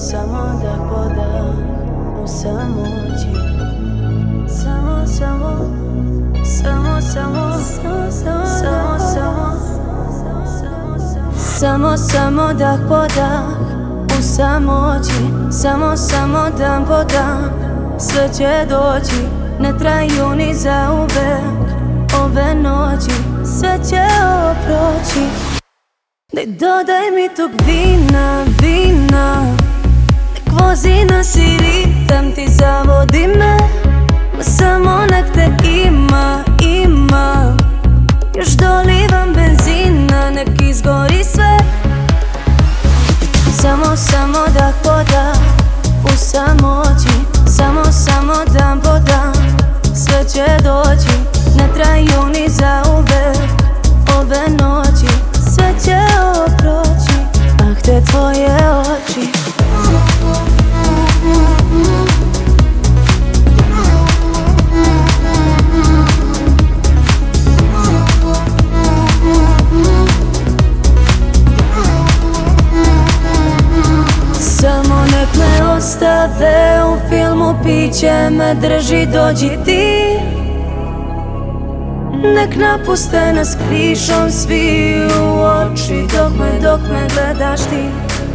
samo dah po dah u samoći. Samo, samo, samo, samo, samo, samo, samo dah po dah u samoći. Samo dan po dan sve će doći, ne traju ni zauvek ove noći, sve će ovo proći. Daj dodaj mi tog vina, vina, nek vozi nas i ritam ti zavodi me. Ma samo nek te ima, ima, još dolivam benzina, nek izgori sve. Samo dah po dah u samoći. Samo dan po dan sve će doći, ne traju ni zauvek ove noći, sve će ovo proći. Ah, te tvoje oči. Samo nek me ostave u filmu, piće me drži, dođi ti. Nek napuste nas krišom svi u oči, dok me gledaš ti.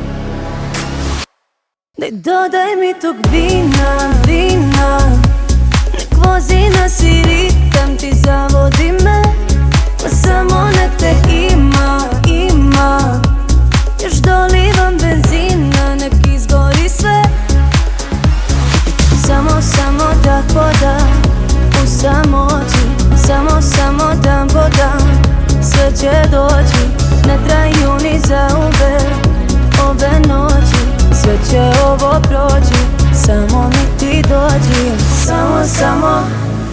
Daj dodaj mi tog vina, vina, nek vozi nas i ritam ti zavodi me. Ma samo nek te ima, ima, još dolivam benzina, nek izgori sve. Samo dah po dah u samoći. Samo dan po dan sve će doći, ne traju ni zauvek ove noći, sve će ovo proći. Samo mi ti dođi. Samo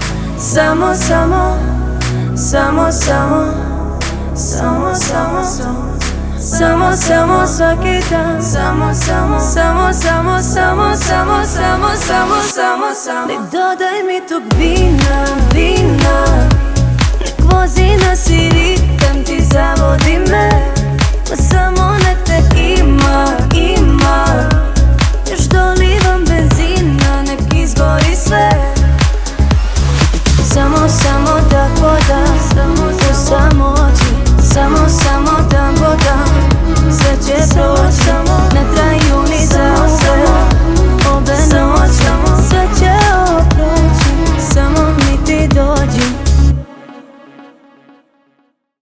svaki dan. Nek dodaj mi tog vina, vina, nek vozi nas i ritam